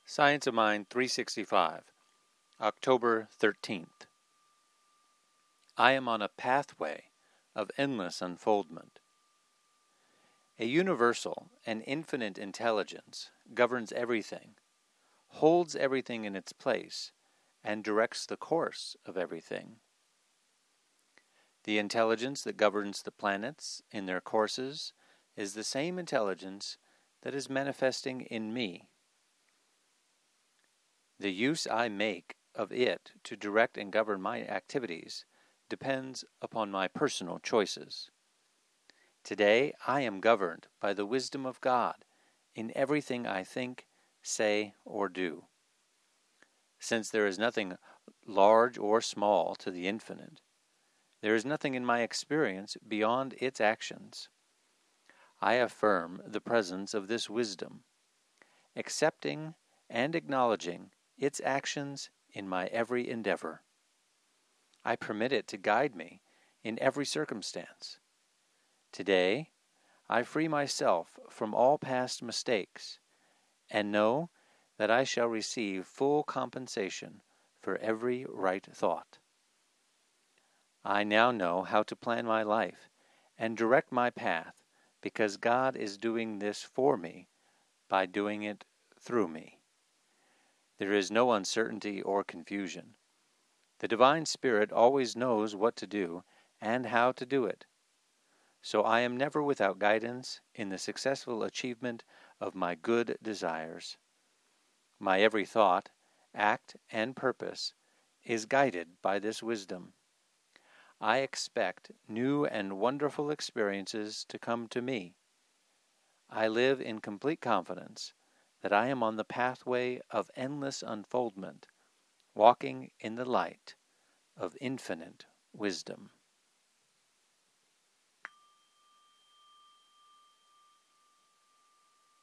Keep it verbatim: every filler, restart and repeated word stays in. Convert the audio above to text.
Science of Mind three sixty-five, October thirteenth. I am on a pathway of endless unfoldment. A universal and infinite intelligence governs everything, holds everything in its place, and directs the course of everything. The intelligence that governs the planets in their courses is the same intelligence that is manifesting in me. The use I make of it to direct and govern my activities depends upon my personal choices. Today I am governed by the wisdom of God in everything I think, say, or do. Since there is nothing large or small to the infinite, there is nothing in my experience beyond its actions. I affirm the presence of this wisdom, accepting and acknowledging its actions in my every endeavor. I permit it to guide me in every circumstance. Today, I free myself from all past mistakes and know that I shall receive full compensation for every right thought. I now know how to plan my life and direct my path because God is doing this for me by doing it through me. There is no uncertainty or confusion. The Divine Spirit always knows what to do and how to do it. So I am never without guidance in the successful achievement of my good desires. My every thought, act, and purpose is guided by this wisdom. I expect new and wonderful experiences to come to me. I live in complete confidence that I am on the pathway of endless unfoldment, walking in the light of infinite wisdom.